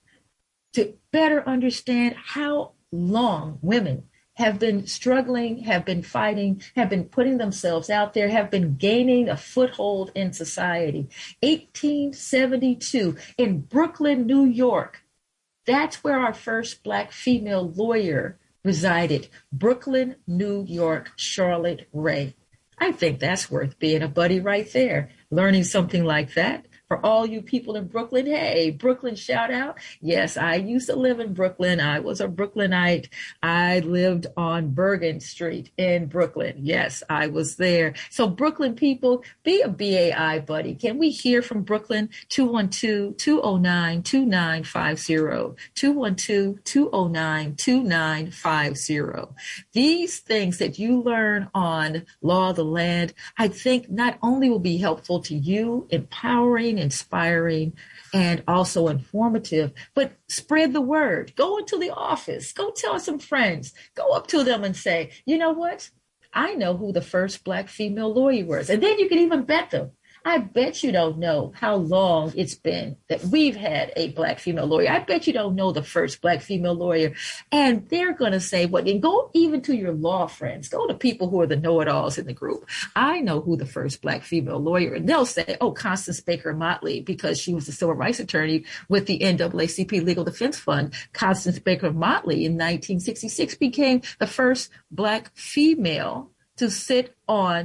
to better understand how long women have been struggling, have been fighting, have been putting themselves out there, have been gaining a foothold in society. eighteen seventy-two in Brooklyn, New York. That's where our first Black female lawyer resided. Brooklyn, New York, Charlotte Ray. I think that's worth being a buddy right there. Learning something like that. For all you people in Brooklyn, hey, Brooklyn shout out. Yes, I used to live in Brooklyn. I was a Brooklynite. I lived on Bergen Street in Brooklyn. Yes, I was there. So Brooklyn people, be a B A I buddy. Can we hear from Brooklyn? two one two, two oh nine, two nine five zero. two one two, two oh nine, two nine five zero. These things that you learn on Law of the Land, I think not only will be helpful to you, empowering, inspiring, and also informative, but spread the word. Go into the office. Go tell some friends. Go up to them and say, you know what? I know who the first Black female lawyer was. And then you can even bet them. I bet you don't know how long it's been that we've had a Black female lawyer. I bet you don't know the first Black female lawyer. And they're going to say, what? And go even to your law friends. Go to people who are the know-it-alls in the group. I know who the first Black female lawyer. And they'll say, oh, Constance Baker Motley, because she was a civil rights attorney with the N double A C P Legal Defense Fund. Constance Baker Motley in nineteen sixty-six became the first Black female to sit on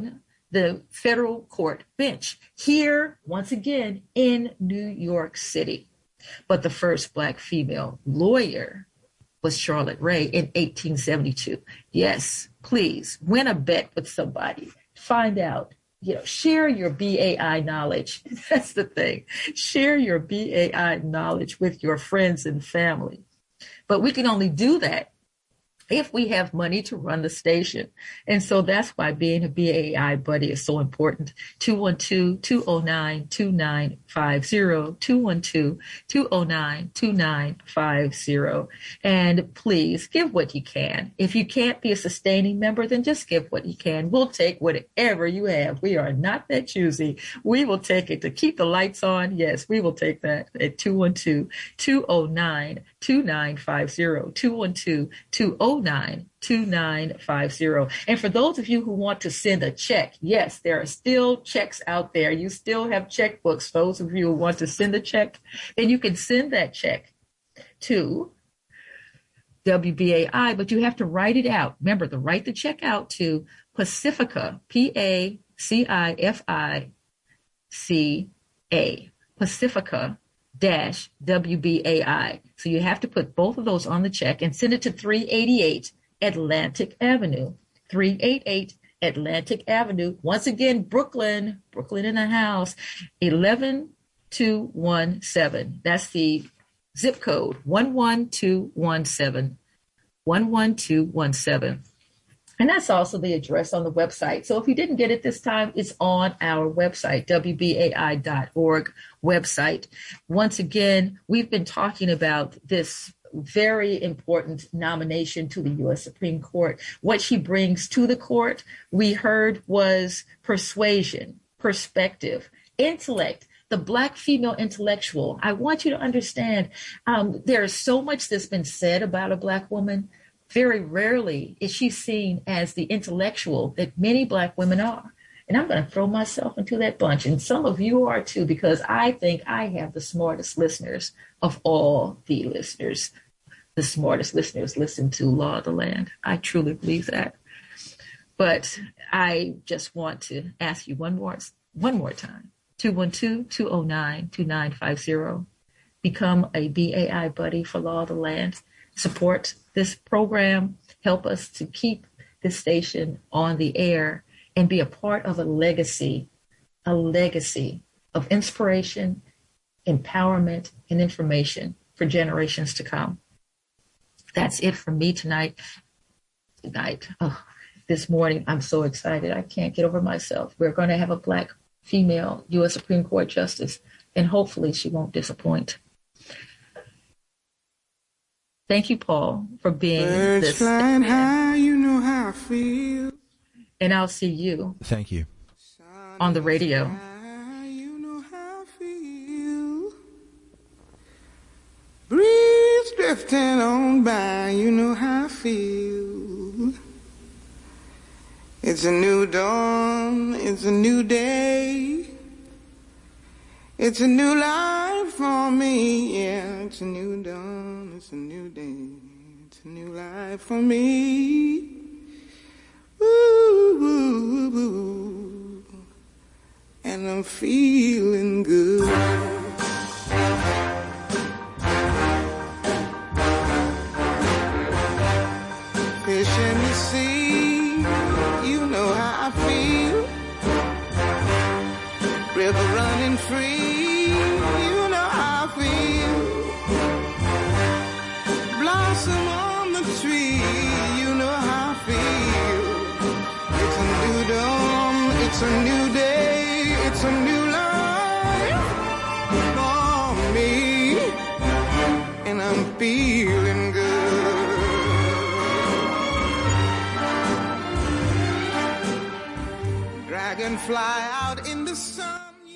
the federal court bench here, once again, in New York City. But the first Black female lawyer was Charlotte Ray in eighteen seventy-two. Yes, please win a bet with somebody. Find out, you know, share your B A I knowledge. That's the thing. Share your B A I knowledge with your friends and family. But we can only do that if we have money to run the station. And so that's why being a B A I buddy is so important. two one two, two oh nine, two nine five zero, two one two, two oh nine, two nine five zero. And please give what you can. If you can't be a sustaining member, then just give what you can. We'll take whatever you have. We are not that choosy. We will take it to keep the lights on. Yes, we will take that at two one two, two oh nine, two nine five zero, two one two, two oh nine, two nine five zero. And for those of you who want to send a check, yes, there are still checks out there. You still have checkbooks. Those of you who want to send a check, then you can send that check to W B A I, but you have to write it out. Remember to write the check out to Pacifica, P A C I F I C A, Pacifica dash W B A I. So you have to put both of those on the check and send it to three eighty-eight Atlantic Avenue, three eighty-eight Atlantic Avenue. Once again, Brooklyn, Brooklyn in the house, eleven two one seven. That's the zip code, one one two one seven, one one two one seven. And that's also the address on the website. So if you didn't get it this time, it's on our website, W B A I dot org website. Once again, we've been talking about this very important nomination to the U S Supreme Court. What she brings to the court, we heard, was persuasion, perspective, intellect, the Black female intellectual. I want you to understand, um, there is so much that's been said about a Black woman. Very rarely is she seen as the intellectual that many Black women are. And I'm going to throw myself into that bunch. And some of you are too, because I think I have the smartest listeners of all the listeners. The smartest listeners listen to Law of the Land. I truly believe that. But I just want to ask you one more, one more time. two one two, two oh nine, two nine five zero. Become a B A I buddy for Law of the Land. Support this program. Help us to keep this station on the air and be a part of a legacy, a legacy of inspiration, empowerment, and information for generations to come. That's it from me tonight. Tonight, oh, this morning, I'm so excited. I can't get over myself. We're going to have a Black female U S Supreme Court justice, and hopefully she won't disappoint. Thank you, Paul, for being Birds this. Flying high, you know how I feel. And I'll see you. Thank you. On the radio. You know how I feel. Breeze drifting on by, you know how I feel. It's a new dawn, it's a new day. It's a new life for me, yeah. It's a new dawn, it's a new day. It's a new life for me. Ooh, ooh, ooh. And I'm feeling good. Fish in the sea, you know how I feel. River running free, you know how I feel. Blossom on the tree, you know how I feel. It's a new dawn, it's a new day, it's a new life for me. And I'm feeling good. Dragonfly out in the sun.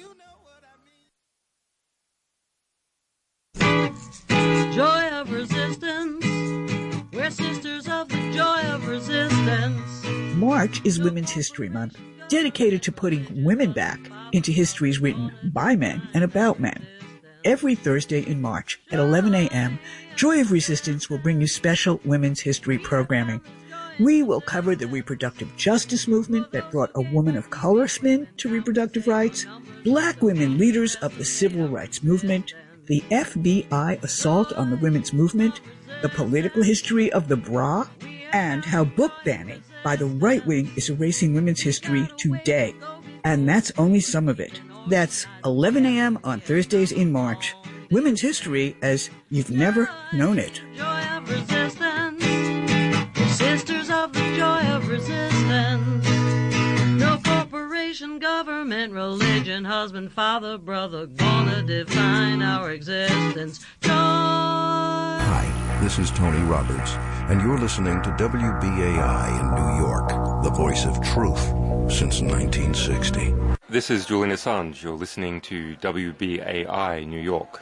Joy of resistance. We're sisters of the joy of resistance. March is Women's History Month, dedicated to putting women back into histories written by men and about men. Every Thursday in March at eleven a.m., Joy of Resistance will bring you special women's history programming. We will cover the reproductive justice movement that brought a woman of color spin to reproductive rights, black women leaders of the civil rights movement, the F B I assault on the women's movement, the political history of the bra, and how book banning by the right wing is erasing women's history today. And that's only some of it. That's eleven a.m. on Thursdays in March. Women's history as you've never known it. Joy of resistance. Sisters of the joy of resistance. No corporation, government, religion, husband, father, brother, gonna define our existence. Joy. Hi, this is Tony Roberts, and you're listening to W B A I in New York, the voice of truth since nineteen sixty. This is Julian Assange. You're listening to W B A I New York,